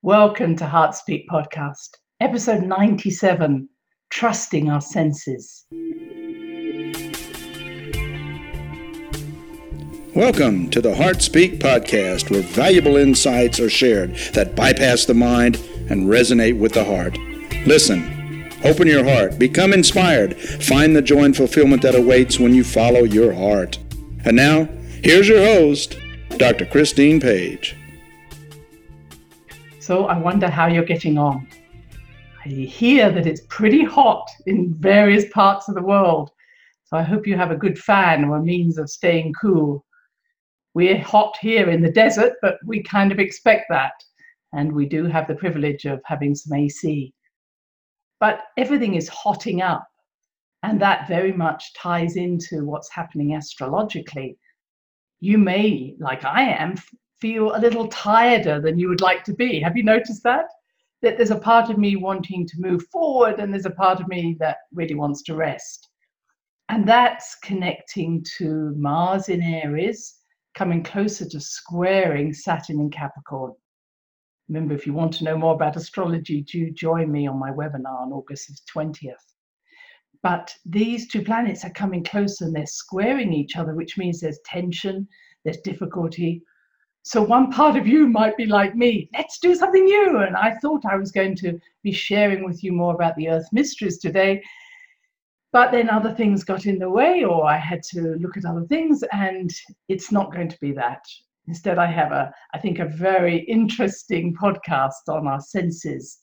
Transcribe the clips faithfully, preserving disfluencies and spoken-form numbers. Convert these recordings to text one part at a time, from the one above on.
Welcome to Heart Speak Podcast, episode ninety-seven, Trusting Our Senses. Welcome to the Heart Speak Podcast, where valuable insights are shared that bypass the mind and resonate with the heart. Listen, open your heart, become inspired, find the joy and fulfillment that awaits when you follow your heart. And now, here's your host, Doctor Christine Page. So I wonder how you're getting on. I hear that it's pretty hot in various parts of the world, so I hope you have a good fan or a means of staying cool. We're hot here in the desert, but we kind of expect that, and we do have the privilege of having some A C. But everything is hotting up, and that very much ties into what's happening astrologically. You may, like I am, feel a little tireder than you would like to be. Have you noticed that? That there's a part of me wanting to move forward and there's a part of me that really wants to rest. And that's connecting to Mars in Aries, coming closer to squaring Saturn in Capricorn. Remember, if you want to know more about astrology, do join me on my webinar on August twentieth. But these two planets are coming closer and they're squaring each other, which means there's tension, there's difficulty. So one part of you might be like me, let's do something new. And I thought I was going to be sharing with you more about the Earth mysteries today, but then other things got in the way, or I had to look at other things, and it's not going to be that. Instead, I have a, I think, a very interesting podcast on our senses.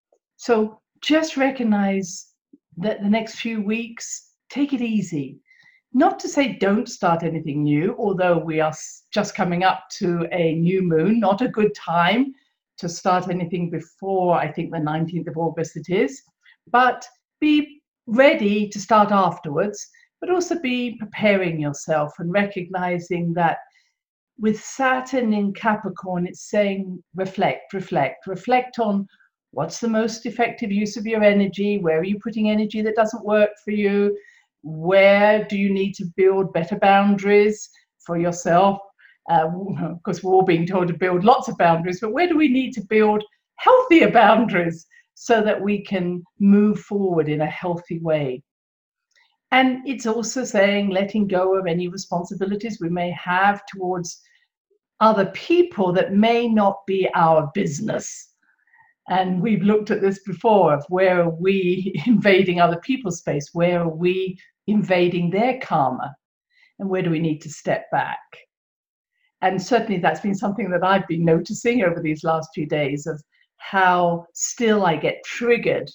So just recognize that the next few weeks, take it easy. Not to say don't start anything new, although we are just coming up to a new moon, not a good time to start anything before, I think, the nineteenth of August it is. But be ready to start afterwards, but also be preparing yourself and recognizing that with Saturn in Capricorn, it's saying reflect, reflect, reflect on what's the most effective use of your energy, where are you putting energy that doesn't work for you, where do you need to build better boundaries for yourself? Uh, of course, we're all being told to build lots of boundaries, but where do we need to build healthier boundaries so that we can move forward in a healthy way? And it's also saying letting go of any responsibilities we may have towards other people that may not be our business. And we've looked at this before of where are we invading other people's space? Where are we invading their karma? And where do we need to step back? And certainly that's been something that I've been noticing over these last few days of how still I get triggered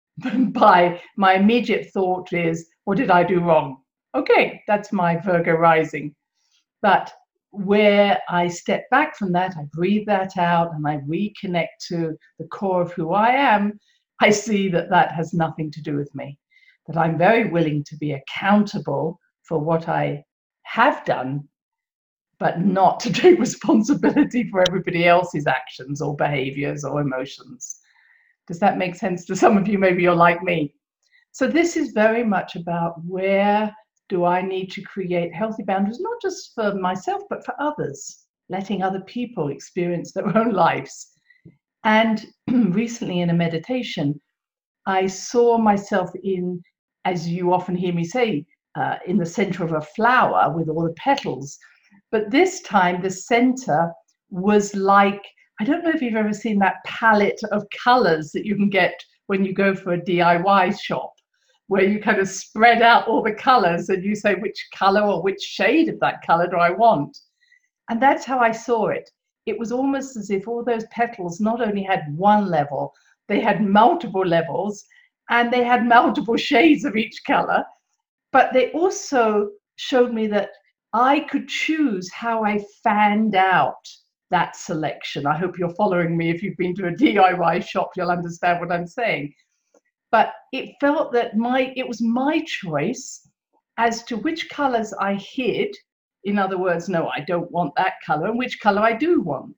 by my immediate thought is, what did I do wrong? Okay, that's my Virgo rising. But where I step back from that, I breathe that out and I reconnect to the core of who I am, I see that that has nothing to do with me, that I'm very willing to be accountable for what I have done, but not to take responsibility for everybody else's actions or behaviors or emotions. Does that make sense to some of you? Maybe you're like me. So this is very much about where do I need to create healthy boundaries, not just for myself, but for others, letting other people experience their own lives. And recently in a meditation, I saw myself in, as you often hear me say, uh, in the center of a flower with all the petals. But this time the center was like, I don't know if you've ever seen that palette of colors that you can get when you go for a D I Y shop, where you kind of spread out all the colors and you say which color or which shade of that color do I want. And that's how I saw it. It was almost as if all those petals not only had one level, they had multiple levels and they had multiple shades of each color, but they also showed me that I could choose how I fanned out that selection. I hope you're following me. If you've been to a D I Y shop, you'll understand what I'm saying. But it felt that my it was my choice as to which colors I hid. In other words, no, I don't want that color, and which color I do want.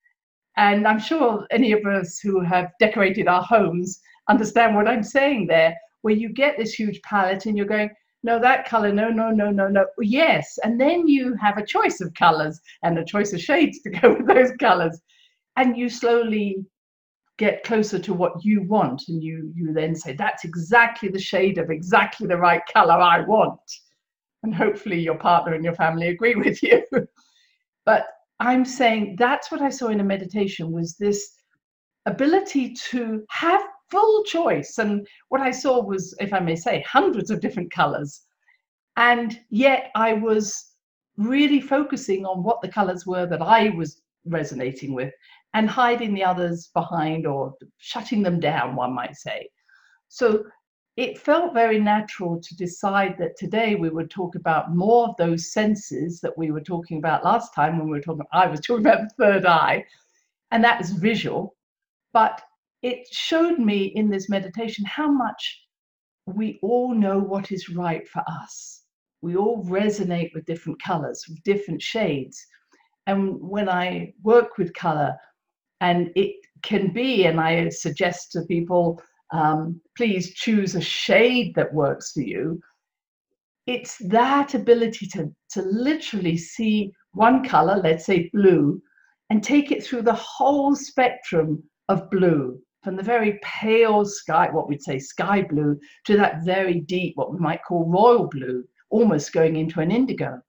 And I'm sure any of us who have decorated our homes understand what I'm saying there, where you get this huge palette and you're going, no, that color, no, no, no, no, no, yes. And then you have a choice of colors and a choice of shades to go with those colors. And you slowly get closer to what you want, and you you then say, that's exactly the shade of exactly the right color I want. And hopefully your partner and your family agree with you. But I'm saying that's what I saw in a meditation, was this ability to have full choice. And what I saw was, if I may say, hundreds of different colors. And yet I was really focusing on what the colors were that I was resonating with, and hiding the others behind, or shutting them down, one might say. So it felt very natural to decide that today we would talk about more of those senses that we were talking about last time when we were talking, I was talking about the third eye, and that was visual. But it showed me in this meditation how much we all know what is right for us. We all resonate with different colors, with different shades. And when I work with color, and it can be, and I suggest to people, um, please choose a shade that works for you. It's that ability to, to literally see one color, let's say blue, and take it through the whole spectrum of blue, from the very pale sky, what we'd say sky blue, to that very deep, what we might call royal blue, almost going into an indigo.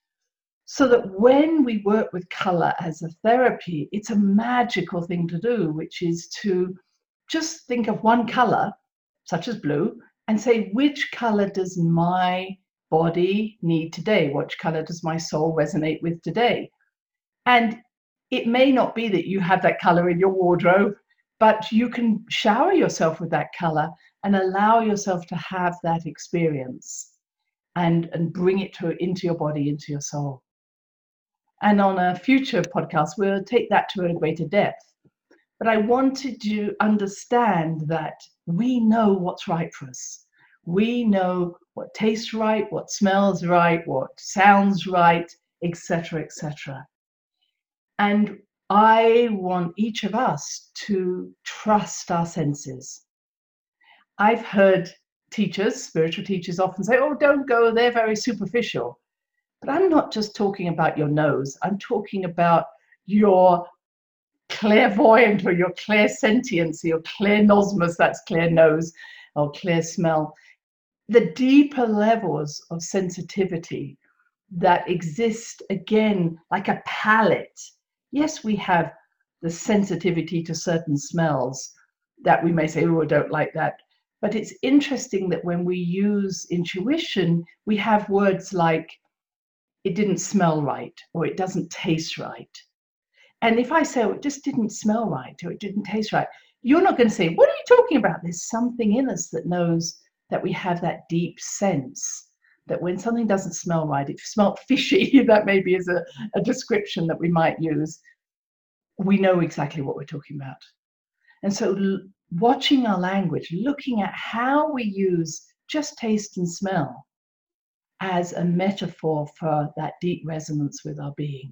So that when we work with color as a therapy, it's a magical thing to do, which is to just think of one color, such as blue, and say, which color does my body need today? Which color does my soul resonate with today? And it may not be that you have that color in your wardrobe, but you can shower yourself with that color and allow yourself to have that experience, and, and bring it to, into your body, into your soul. And on a future podcast, we'll take that to a greater depth. But I wanted you to understand that we know what's right for us. We know what tastes right, what smells right, what sounds right, et cetera, et cetera. And I want each of us to trust our senses. I've heard teachers, spiritual teachers, often say, oh, don't go, they're very superficial. But I'm not just talking about your nose. I'm talking about your clairvoyant, or your clairsentience, your clairnosmos, that's clear nose, or clear smell. The deeper levels of sensitivity that exist, again, like a palette. Yes, we have the sensitivity to certain smells that we may say, oh, I don't like that. But it's interesting that when we use intuition, we have words like, it didn't smell right, or it doesn't taste right. And if I say, oh, it just didn't smell right, or it didn't taste right, you're not going to say, what are you talking about? There's something in us that knows that we have that deep sense that when something doesn't smell right, it smelled fishy, that maybe is a, a description that we might use, we know exactly what we're talking about. And so l- watching our language, looking at how we use just taste and smell as a metaphor for that deep resonance with our being.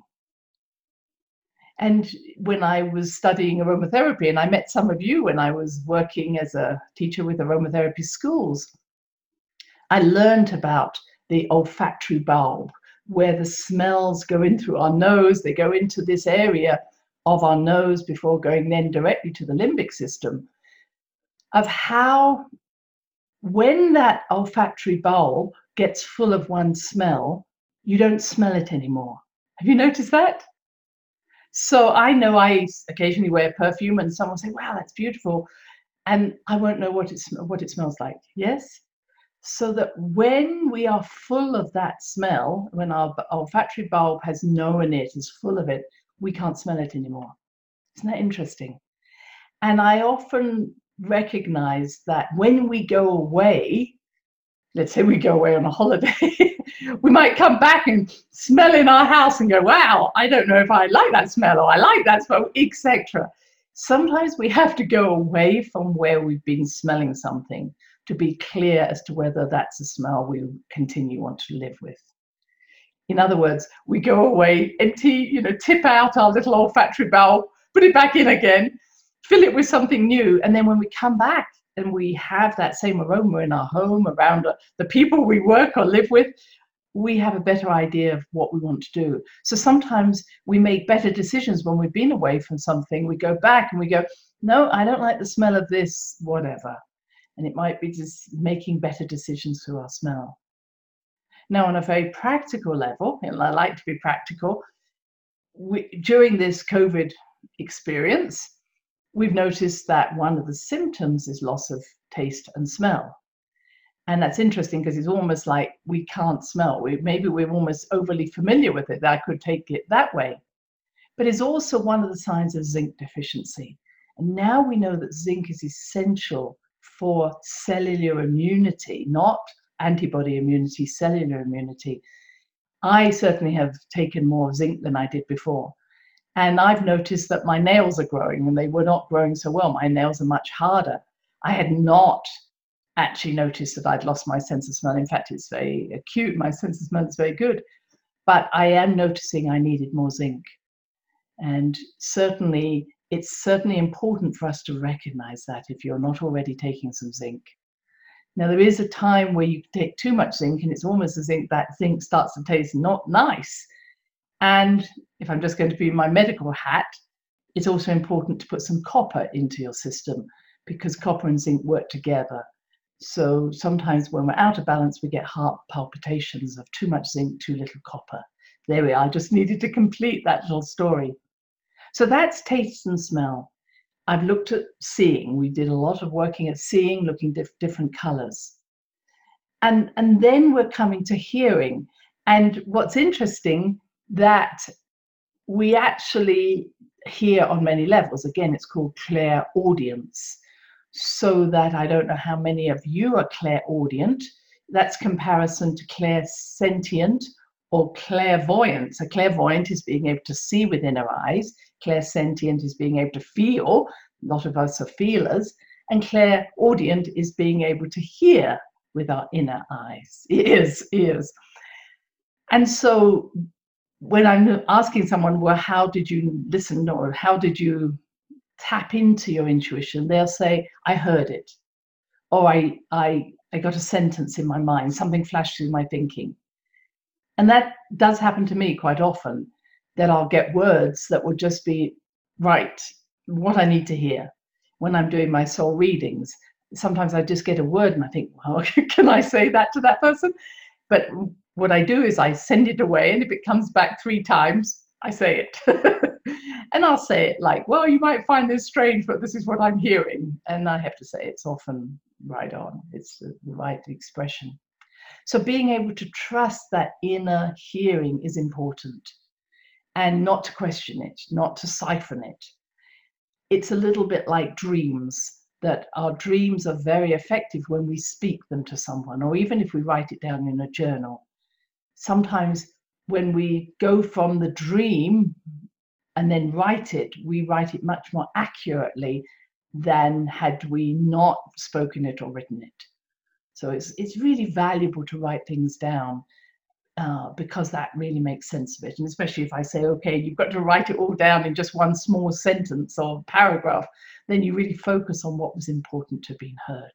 And when I was studying aromatherapy, and I met some of you when I was working as a teacher with aromatherapy schools, I learned about the olfactory bulb, where the smells go in through our nose. They go into this area of our nose before going then directly to the limbic system, of how when that olfactory bulb gets full of one smell, you don't smell it anymore. Have you noticed that? So I know I occasionally wear perfume and someone will say, wow, that's beautiful. And I won't know what it, what it smells like. Yes? So that when we are full of that smell, when our olfactory bulb has known it, is full of it, we can't smell it anymore. Isn't that interesting? And I often recognize that when we go away, let's say we go away on a holiday, we might come back and smell in our house and go, wow, I don't know if I like that smell, or I like that smell, et cetera. Sometimes we have to go away from where we've been smelling something to be clear as to whether that's a smell we continue want to live with. In other words, we go away, empty, you know, tip out our little olfactory bulb, put it back in again, fill it with something new. And then when we come back and we have that same aroma in our home, around the people we work or live with, we have a better idea of what we want to do. So sometimes we make better decisions when we've been away from something. We go back and we go, no, I don't like the smell of this, whatever. And it might be just making better decisions through our smell. Now, on a very practical level, and I like to be practical, we, during this COVID experience, we've noticed that one of the symptoms is loss of taste and smell. And that's interesting because it's almost like we can't smell. We, maybe we're almost overly familiar with it. That I could take it that way. But it's also one of the signs of zinc deficiency. And now we know that zinc is essential for cellular immunity, not antibody immunity, cellular immunity. I certainly have taken more zinc than I did before. And I've noticed that my nails are growing, and they were not growing so well. My nails are much harder. I had not actually noticed that I'd lost my sense of smell. In fact, it's very acute. My sense of smell is very good. But I am noticing I needed more zinc. And certainly, it's certainly important for us to recognize that if you're not already taking some zinc. Now, there is a time where you take too much zinc, and it's almost as if that zinc starts to taste not nice. And if I'm just going to be in my medical hat, it's also important to put some copper into your system, because copper and zinc work together. So sometimes when we're out of balance, we get heart palpitations of too much zinc, too little copper. There we are. I just needed to complete that little story. So that's taste and smell. I've looked at seeing. We did a lot of working at seeing, looking at different colors. And, and then we're coming to hearing. And what's interesting, that we actually hear on many levels. Again, it's called clairaudience. So that I don't know how many of you are clairaudient. That's comparison to clairsentient or clairvoyance. A clairvoyant is being able to see within our eyes. Clairsentient is being able to feel. A lot of us are feelers. And clairaudient is being able to hear with our inner eyes, ears, ears. And so when I'm asking someone, well, how did you listen, or how did you tap into your intuition, they'll say, I heard it, or I, I, I got a sentence in my mind, something flashed through my thinking. And that does happen to me quite often, that I'll get words that will just be right, what I need to hear. When I'm doing my soul readings, sometimes I just get a word and I think, well, can I say that to that person? But what I do is I send it away, and if it comes back three times, I say it. And I'll say it like, well, you might find this strange, but this is what I'm hearing. And I have to say it's often right on. It's the right expression. So being able to trust that inner hearing is important, and not to question it, not to siphon it. It's a little bit like dreams, that our dreams are very effective when we speak them to someone, or even if we write it down in a journal. Sometimes when we go from the dream and then write it, we write it much more accurately than had we not spoken it or written it. So it's, it's really valuable to write things down uh, because that really makes sense of it. And especially if I say, okay, you've got to write it all down in just one small sentence or paragraph, then you really focus on what was important to be heard.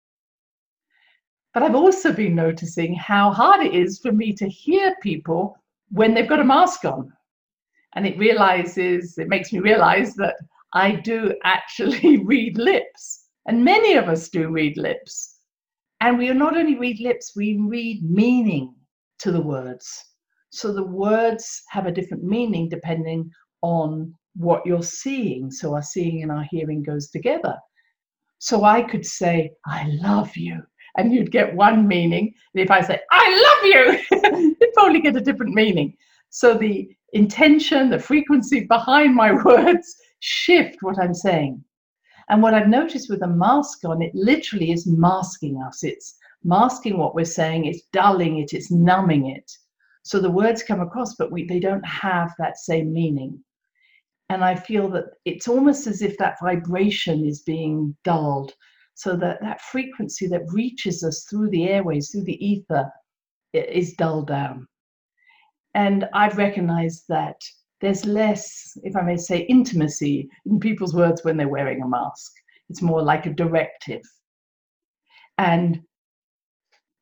But I've also been noticing how hard it is for me to hear people when they've got a mask on. And it realizes, it makes me realize that I do actually read lips. And many of us do read lips. And we not only read lips, we read meaning to the words. So the words have a different meaning depending on what you're seeing. So our seeing and our hearing goes together. So I could say, I love you, and you'd get one meaning. And if I say, I love you, you'd probably get a different meaning. So the intention, the frequency behind my words shift what I'm saying. And what I've noticed with a mask on, it literally is masking us. It's masking what we're saying, it's dulling it, it's numbing it. So the words come across, but we, they don't have that same meaning. And I feel that it's almost as if that vibration is being dulled, so that that frequency that reaches us through the airways, through the ether, is dulled down. And I've recognized that there's less, if I may say, intimacy in people's words when they're wearing a mask. It's more like a directive. And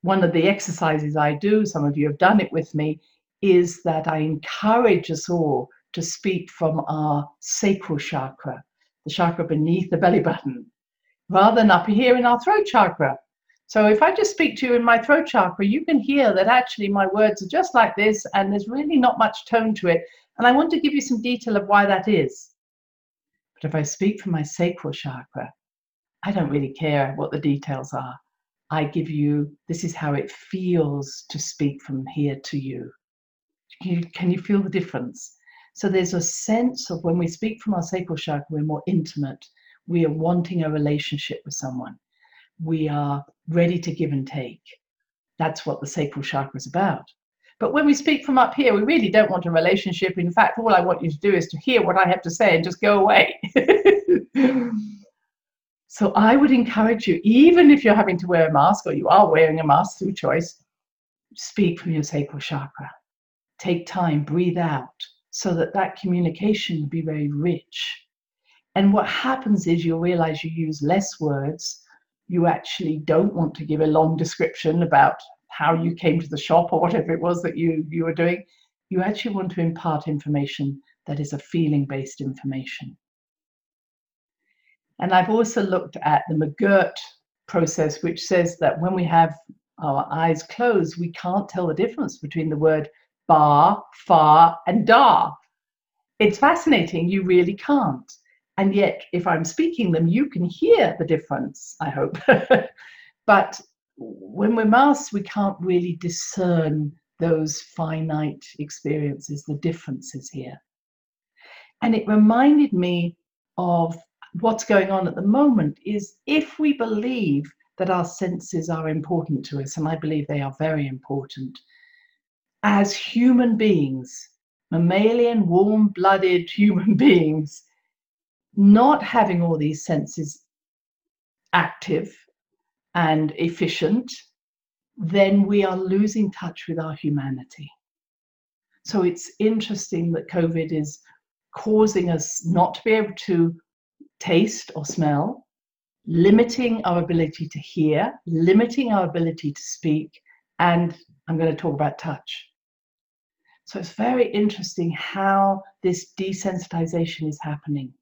one of the exercises I do, some of you have done it with me, is that I encourage us all to speak from our sacral chakra, the chakra beneath the belly button, rather than up here in our throat chakra. So if I just speak to you in my throat chakra, you can hear that actually my words are just like this, and there's really not much tone to it. And I want to give you some detail of why that is. But if I speak from my sacral chakra, I don't really care what the details are. I give you, this is how it feels to speak from here to you. Can you, can you feel the difference? So there's a sense of when we speak from our sacral chakra, we're more intimate. We are wanting a relationship with someone. We are ready to give and take. That's what the sacral chakra is about. But when we speak from up here, we really don't want a relationship. In fact, all I want you to do is to hear what I have to say and just go away. So I would encourage you, even if you're having to wear a mask or you are wearing a mask through choice, speak from your sacral chakra. Take time, breathe out, so that that communication will be very rich. And what happens is you'll realize you use less words. You actually don't want to give a long description about how you came to the shop or whatever it was that you, you were doing. You actually want to impart information that is a feeling-based information. And I've also looked at the McGirt process, which says that when we have our eyes closed, we can't tell the difference between the word bar, far, and da. It's fascinating, you really can't. And yet, if I'm speaking them, you can hear the difference, I hope. But when we're masked, we can't really discern those finite experiences, the differences here. And it reminded me of what's going on at the moment is if we believe that our senses are important to us, and I believe they are very important, as human beings, mammalian, warm-blooded human beings, not having all these senses active and efficient, then we are losing touch with our humanity. So it's interesting that COVID is causing us not to be able to taste or smell, limiting our ability to hear, limiting our ability to speak, and I'm going to talk about touch. So it's very interesting how this desensitization is happening.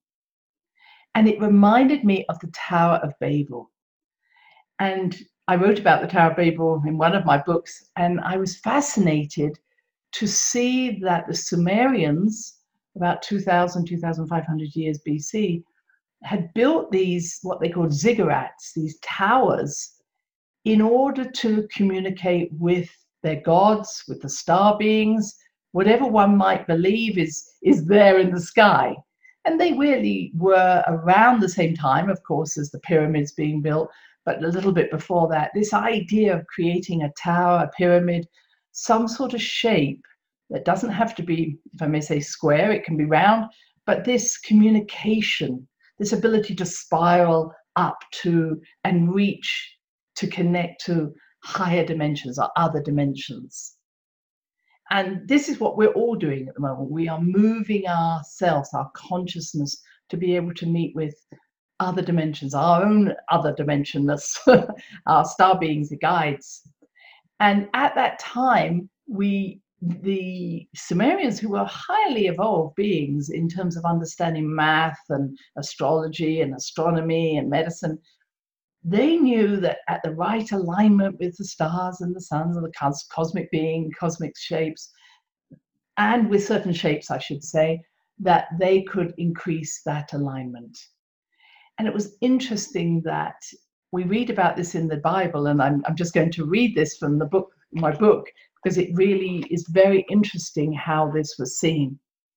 And it reminded me of the Tower of Babel. And I wrote about the Tower of Babel in one of my books, and I was fascinated to see that the Sumerians, about two thousand, two thousand five hundred years B C, had built these, what they called ziggurats, these towers, in order to communicate with their gods, with the star beings, whatever one might believe is, is there in the sky. And they really were around the same time, of course, as the pyramids being built, but a little bit before that, this idea of creating a tower, a pyramid, some sort of shape that doesn't have to be, if I may say, square, it can be round, but this communication, this ability to spiral up to and reach to connect to higher dimensions or other dimensions. And this is what we're all doing at the moment. We are moving ourselves, our consciousness, to be able to meet with other dimensions, our own other dimensionness, our star beings, the guides. And at that time, we, the Sumerians, who were highly evolved beings in terms of understanding math and astrology and astronomy and medicine, they knew that at the right alignment with the stars and the suns and the cos cosmic being, cosmic shapes, and with certain shapes, I should say, that they could increase that alignment. And it was interesting that we read about this in the Bible, and I'm, I'm just going to read this from the book, my book, because it really is very interesting how this was seen.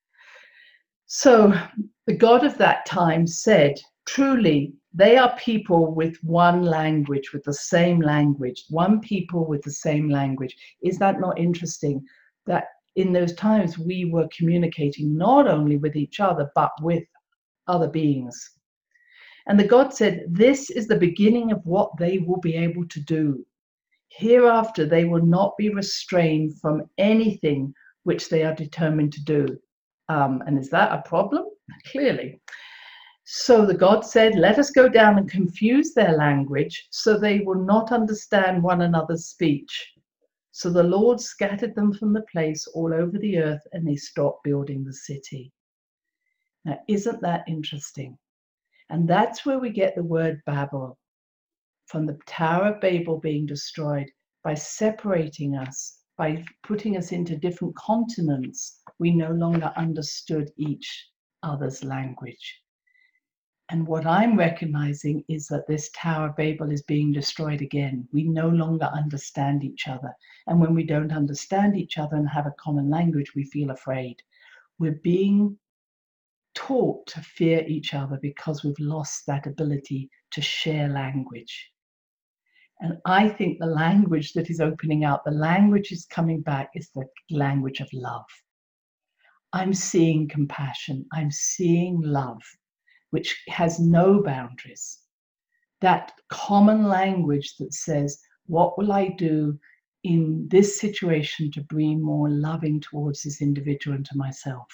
So the God of that time said, truly, they are people with one language, with the same language, one people with the same language. Is that not interesting? That in those times we were communicating not only with each other, but with other beings. And the God said, this is the beginning of what they will be able to do. Hereafter, they will not be restrained from anything which they are determined to do. Um, and is that a problem? Clearly. So the God said, let us go down and confuse their language so they will not understand one another's speech. So the Lord scattered them from the place all over the earth, and they stopped building the city. Now, isn't that interesting? And that's where we get the word Babel, from the Tower of Babel being destroyed. By separating us, by putting us into different continents, we no longer understood each other's language. And what I'm recognizing is that this Tower of Babel is being destroyed again. We no longer understand each other. And when we don't understand each other and have a common language, we feel afraid. We're being taught to fear each other because we've lost that ability to share language. And I think the language that is opening out, the language is coming back, is the language of love. I'm seeing compassion. I'm seeing love, which has no boundaries. That common language that says, what will I do in this situation to be more loving towards this individual and to myself?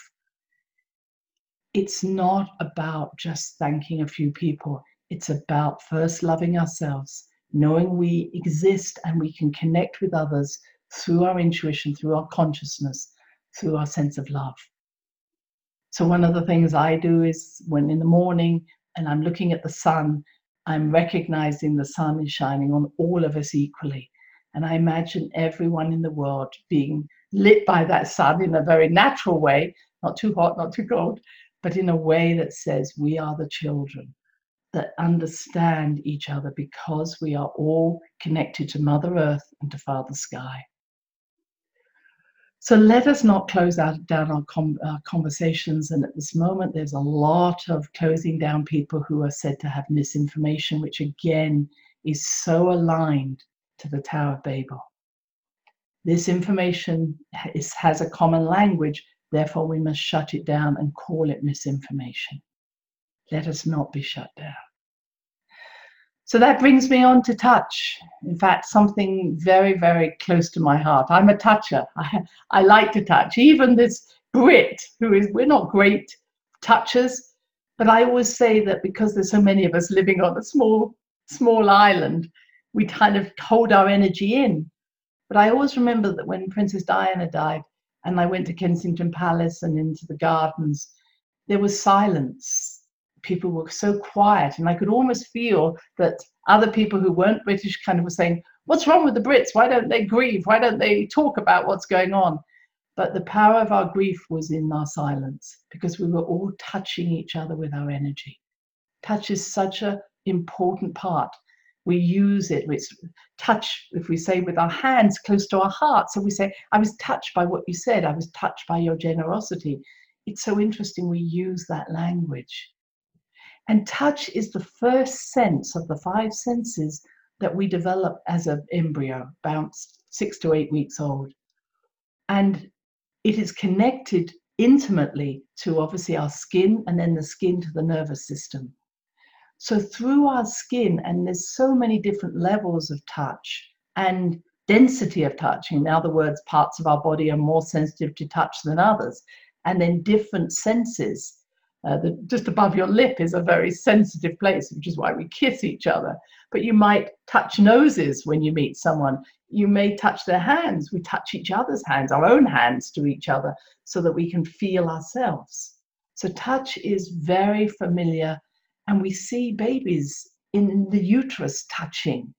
It's not about just thanking a few people. It's about first loving ourselves, knowing we exist and we can connect with others through our intuition, through our consciousness, through our sense of love. So one of the things I do is when in the morning and I'm looking at the sun, I'm recognizing the sun is shining on all of us equally. And I imagine everyone in the world being lit by that sun in a very natural way, not too hot, not too cold, but in a way that says we are the children that understand each other because we are all connected to Mother Earth and to Father Sky. So let us not close out down our, com- our conversations. And at this moment, there's a lot of closing down people who are said to have misinformation, which again is so aligned to the Tower of Babel. This information is, has a common language, therefore we must shut it down and call it misinformation. Let us not be shut down. So that brings me on to touch. In fact, something very, very close to my heart. I'm a toucher. I, I like to touch. Even this Brit, who is, we're not great touchers, but I always say that because there's so many of us living on a small, small island, we kind of hold our energy in. But I always remember that when Princess Diana died, and I went to Kensington Palace and into the gardens, there was silence. People were so quiet, and I could almost feel that other people who weren't British kind of were saying, what's wrong with the Brits? Why don't they grieve? Why don't they talk about what's going on? But the power of our grief was in our silence, because we were all touching each other with our energy. Touch is such an important part. We use it. It's touch, if we say with our hands close to our heart. So we say, I was touched by what you said. I was touched by your generosity. It's so interesting we use that language. And touch is the first sense of the five senses that we develop as an embryo, about six to eight weeks old. And it is connected intimately to obviously our skin, and then the skin to the nervous system. So through our skin, and there's so many different levels of touch and density of touch. In other words, parts of our body are more sensitive to touch than others. And then different senses. Uh, the, just above your lip is a very sensitive place, which is why we kiss each other. But you might touch noses when you meet someone. You may touch their hands. We touch each other's hands, our own hands to each other, so that we can feel ourselves. So touch is very familiar, and we see babies in the uterus touching.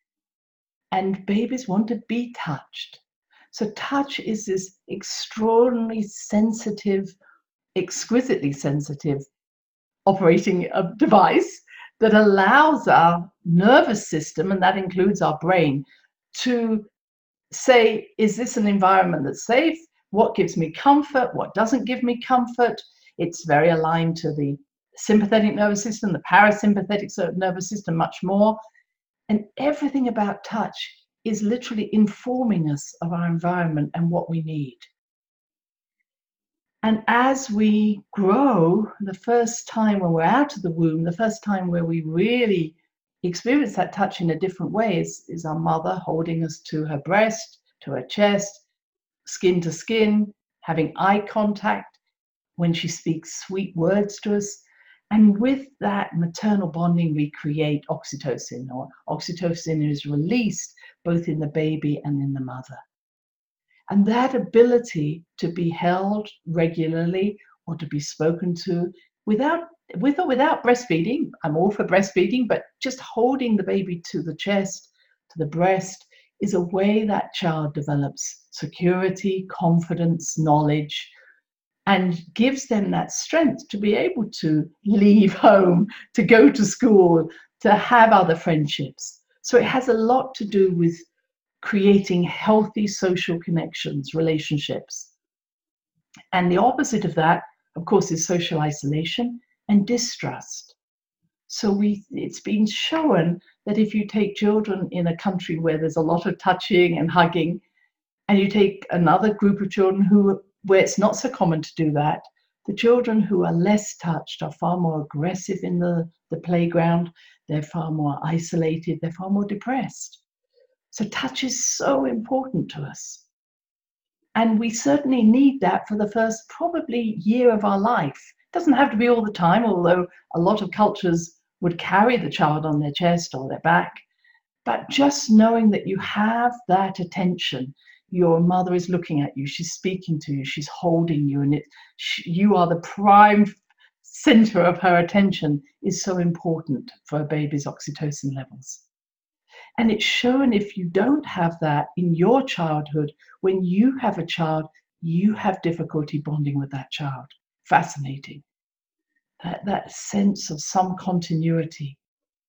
And babies want to be touched. So touch is this extraordinarily sensitive, exquisitely sensitive operating uh, device that allows our nervous system, and that includes our brain, to say, is this an environment that's safe? What gives me comfort? What doesn't give me comfort? It's very aligned to the sympathetic nervous system, the parasympathetic nervous system, much more. And everything about touch is literally informing us of our environment and what we need. And as we grow, the first time when we're out of the womb, the first time where we really experience that touch in a different way is, is our mother holding us to her breast, to her chest, skin to skin, having eye contact, when she speaks sweet words to us. And with that maternal bonding, we create oxytocin, or oxytocin is released both in the baby and in the mother. And that ability to be held regularly or to be spoken to without, with or without breastfeeding, I'm all for breastfeeding, but just holding the baby to the chest, to the breast, is a way that child develops security, confidence, knowledge, and gives them that strength to be able to leave home, to go to school, to have other friendships. So it has a lot to do with creating healthy social connections, relationships. And the opposite of that, of course, is social isolation and distrust. So we, it's been shown that if you take children in a country where there's a lot of touching and hugging, and you take another group of children who, where it's not so common to do that, the children who are less touched are far more aggressive in the, the playground, they're far more isolated, they're far more depressed. So touch is so important to us. And we certainly need that for the first probably year of our life. It doesn't have to be all the time, although a lot of cultures would carry the child on their chest or their back. But just knowing that you have that attention, your mother is looking at you, she's speaking to you, she's holding you, and it, you are the prime center of her attention, is so important for a baby's oxytocin levels. And it's shown if you don't have that in your childhood, when you have a child, you have difficulty bonding with that child. Fascinating. That, that sense of some continuity.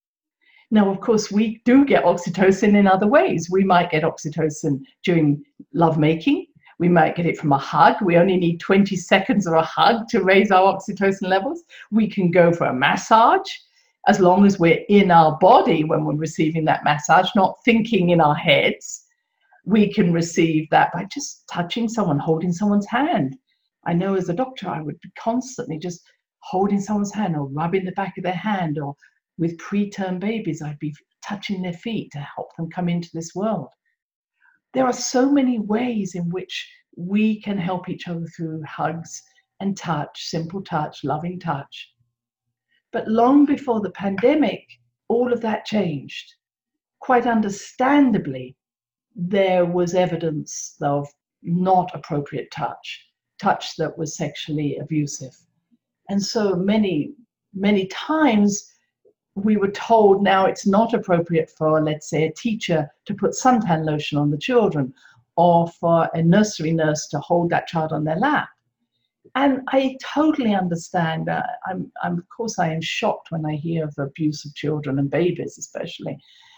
Now, of course, we do get oxytocin in other ways. We might get oxytocin during lovemaking. We might get it from a hug. We only need twenty seconds of a hug to raise our oxytocin levels. We can go for a massage, as long as we're in our body when we're receiving that massage, not thinking in our heads. We can receive that by just touching someone, holding someone's hand. I know as a doctor, I would be constantly just holding someone's hand or rubbing the back of their hand, or with preterm babies, I'd be touching their feet to help them come into this world. There are so many ways in which we can help each other through hugs and touch, simple touch, loving touch. But long before the pandemic, all of that changed. Quite understandably, there was evidence of not appropriate touch, touch that was sexually abusive. And so many, many times we were told now it's not appropriate for, let's say, a teacher to put suntan lotion on the children, or for a nursery nurse to hold that child on their lap. And I totally understand. Uh, I'm, I'm, of course, I am shocked when I hear of abuse of children and babies, especially.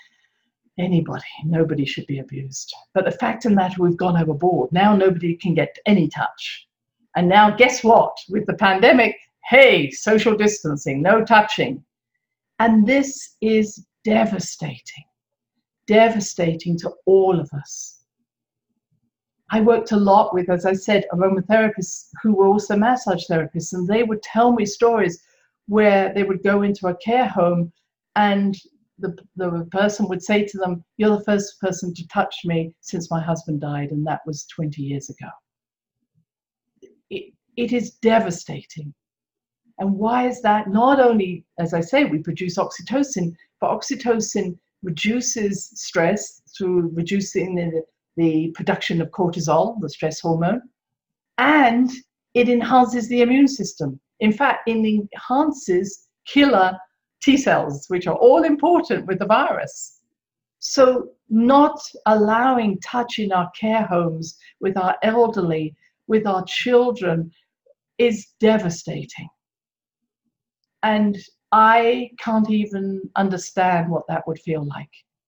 Anybody, nobody should be abused. But the fact of the matter, we've gone overboard. Now nobody can get any touch. And now guess what? With the pandemic, hey, social distancing, no touching. And this is devastating, devastating to all of us. I worked a lot with, as I said, aromatherapists who were also massage therapists, and they would tell me stories where they would go into a care home and the, the person would say to them, "You're the first person to touch me since my husband died," and that was twenty years ago. It, it is devastating. And why is that? Not only, as I say, we produce oxytocin, but oxytocin reduces stress through reducing the, the production of cortisol, the stress hormone, and it enhances the immune system. In fact, it enhances killer T cells, which are all important with the virus. So not allowing touch in our care homes, with our elderly, with our children, is devastating. And I can't even understand what that would feel like.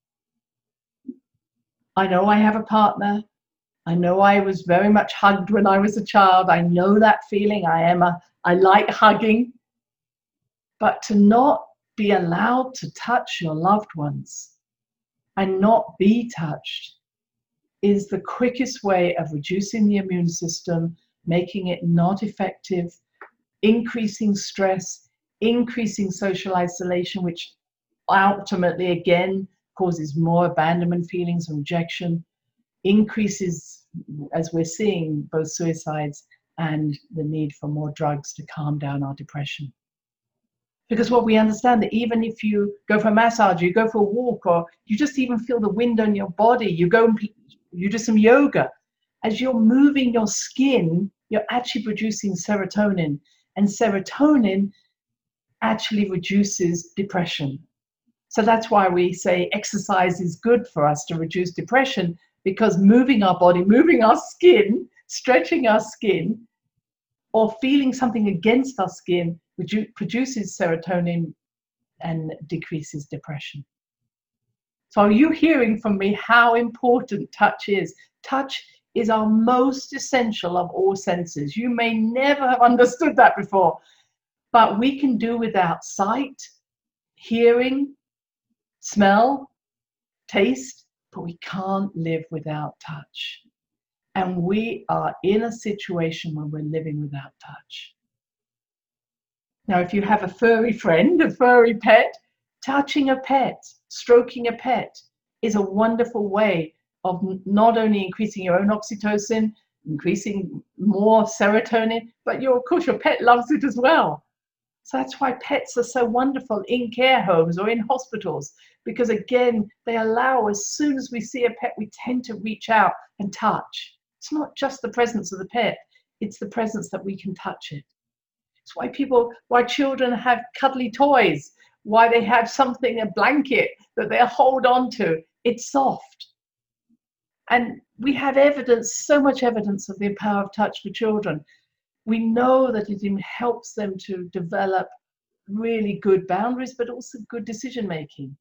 I know I have a partner. I know I was very much hugged when I was a child. I know that feeling. I am a, I like hugging. But to not be allowed to touch your loved ones and not be touched is the quickest way of reducing the immune system, making it not effective, increasing stress, increasing social isolation, which ultimately, again, causes more abandonment feelings and rejection, increases, as we're seeing, both suicides and the need for more drugs to calm down our depression. Because what we understand that even if you go for a massage, you go for a walk, or you just even feel the wind on your body, you go and you do some yoga, as you're moving your skin, you're actually producing serotonin, and serotonin actually reduces depression. So that's why we say exercise is good for us to reduce depression, because moving our body, moving our skin, stretching our skin, or feeling something against our skin produces serotonin and decreases depression. So are you hearing from me how important touch is? Touch is our most essential of all senses. You may never have understood that before, but we can do without sight, hearing, smell, taste, but we can't live without touch. And we are in a situation where we're living without touch. Now, if you have a furry friend, a furry pet, touching a pet, stroking a pet is a wonderful way of not only increasing your own oxytocin, increasing more serotonin, but your, of course, your pet loves it as well. So that's why pets are so wonderful in care homes or in hospitals, because again, they allow, as soon as we see a pet, we tend to reach out and touch. It's not just the presence of the pet, it's the presence that we can touch it. It's why people, why children have cuddly toys, why they have something, a blanket that they hold on to. It's soft. And we have evidence, so much evidence of the power of touch for children. We know that it helps them to develop really good boundaries, but also good decision making.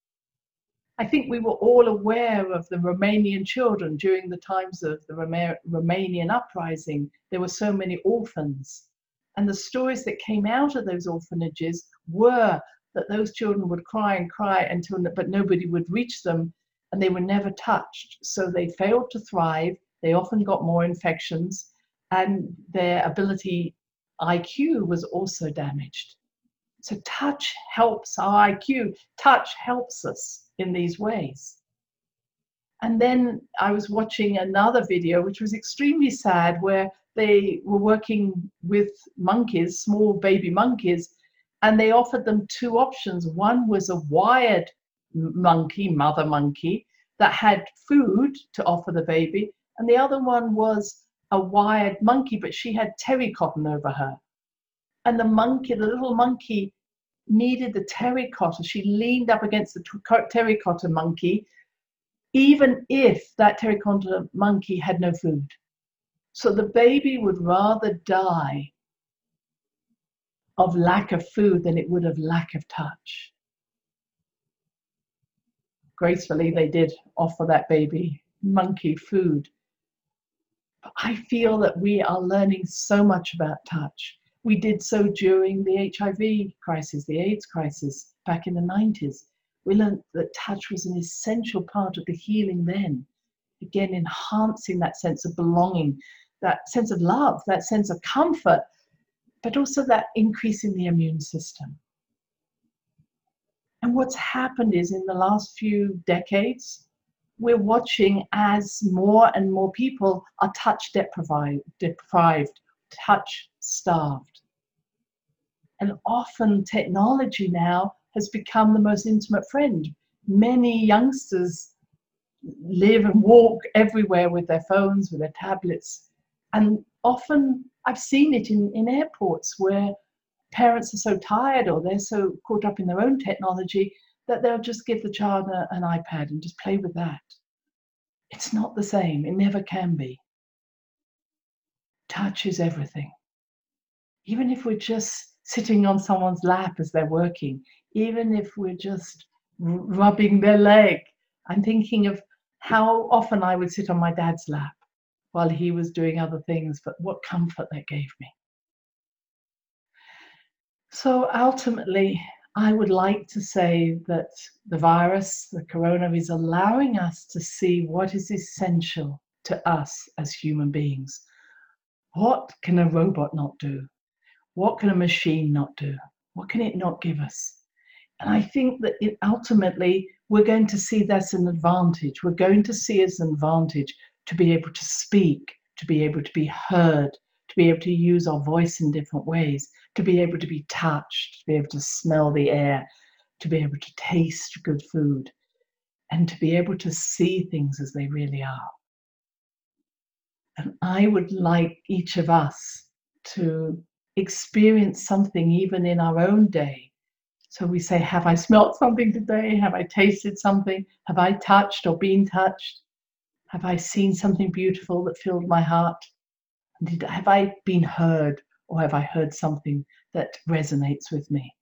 I think we were all aware of the Romanian children during the times of the Roma- Romanian uprising. There were so many orphans. And the stories that came out of those orphanages were that those children would cry and cry until, but nobody would reach them, and they were never touched. So they failed to thrive. They often got more infections, and their ability, I Q, was also damaged. So touch helps our I Q. Touch helps us in these ways. And then I was watching another video, which was extremely sad, where they were working with monkeys, small baby monkeys, and they offered them two options. One was a wired monkey, mother monkey, that had food to offer the baby, and the other one was a wired monkey, but she had terry cotton over her. And the monkey, the little monkey, needed the terracotta. She leaned up against the terracotta monkey, even if that terracotta monkey had no food. So the baby would rather die of lack of food than it would of lack of touch. Gracefully, they did offer that baby monkey food. But I feel that we are learning so much about touch. We did so during the H I V crisis, the AIDS crisis back in the nineties. We learned that touch was an essential part of the healing then. Again, enhancing that sense of belonging, that sense of love, that sense of comfort, but also that increase in the immune system. And what's happened is, in the last few decades, we're watching as more and more people are touch deprived, deprived, touch starved. And often technology now has become the most intimate friend. Many youngsters live and walk everywhere with their phones, with their tablets. And often I've seen it in, in airports where parents are so tired, or they're so caught up in their own technology, that they'll just give the child a, an iPad and just play with that. It's not the same. It never can be. Touch is everything. Even if we're just sitting on someone's lap as they're working, even if we're just rubbing their leg. I'm thinking of how often I would sit on my dad's lap while he was doing other things, but what comfort that gave me. So ultimately, I would like to say that the virus, the corona, is allowing us to see what is essential to us as human beings. What can a robot not do? What can a machine not do? What can it not give us? And I think that it, ultimately, we're going to see that's an advantage. We're going to see as an advantage to be able to speak, to be able to be heard, to be able to use our voice in different ways, to be able to be touched, to be able to smell the air, to be able to taste good food, and to be able to see things as they really are. And I would like each of us to experience something even in our own day. So we say, have I smelt something today? Have I tasted something? Have I touched or been touched? Have I seen something beautiful that filled my heart? Did, have I been heard, or have I heard something that resonates with me?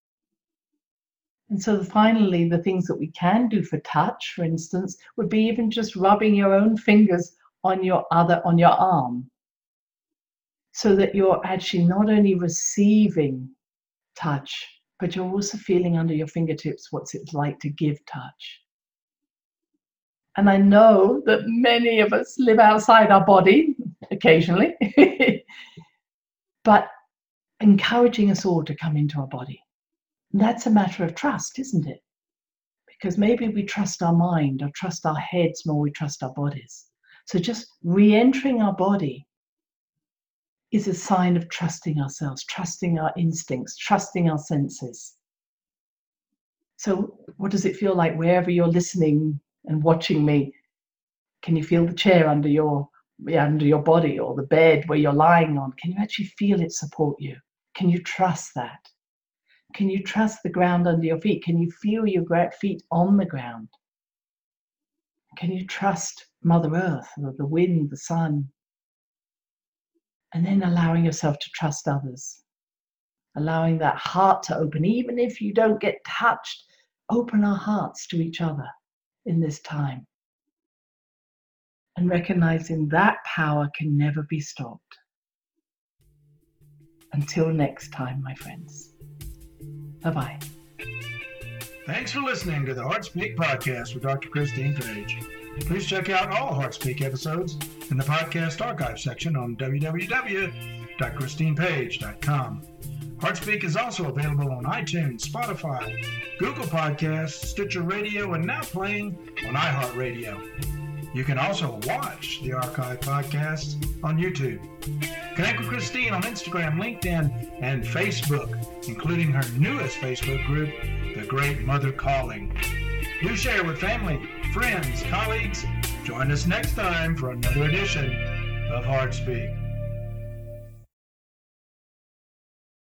And so finally, the things that we can do for touch, for instance, would be even just rubbing your own fingers on your other, on your arm, so that you're actually not only receiving touch, but you're also feeling under your fingertips what's it like to give touch. And I know that many of us live outside our body occasionally, but encouraging us all to come into our body. And that's a matter of trust, isn't it? Because maybe we trust our mind or trust our heads more, we trust our bodies. So just re-entering our body is a sign of trusting ourselves, trusting our instincts, trusting our senses. So what does it feel like wherever you're listening and watching me? Can you feel the chair under your, yeah, under your body, or the bed where you're lying on? Can you actually feel it support you? Can you trust that? Can you trust the ground under your feet? Can you feel your feet on the ground? Can you trust Mother Earth, or the wind, the sun? And then allowing yourself to trust others. Allowing that heart to open, even if you don't get touched. Open our hearts to each other in this time. And recognizing that power can never be stopped. Until next time, my friends. Bye-bye. Thanks for listening to the HeartSpeak podcast with Doctor Christine Page. Please check out all HeartSpeak episodes in the podcast archive section on w w w dot christine page dot com. HeartSpeak is also available on iTunes, Spotify, Google Podcasts, Stitcher Radio, and now playing on iHeartRadio. You can also watch the archive podcasts on YouTube. Connect with Christine on Instagram, LinkedIn, and Facebook, including her newest Facebook group, The Great Mother Calling. Do share with family, friends, colleagues. Join us next time for another edition of HeartSpeak.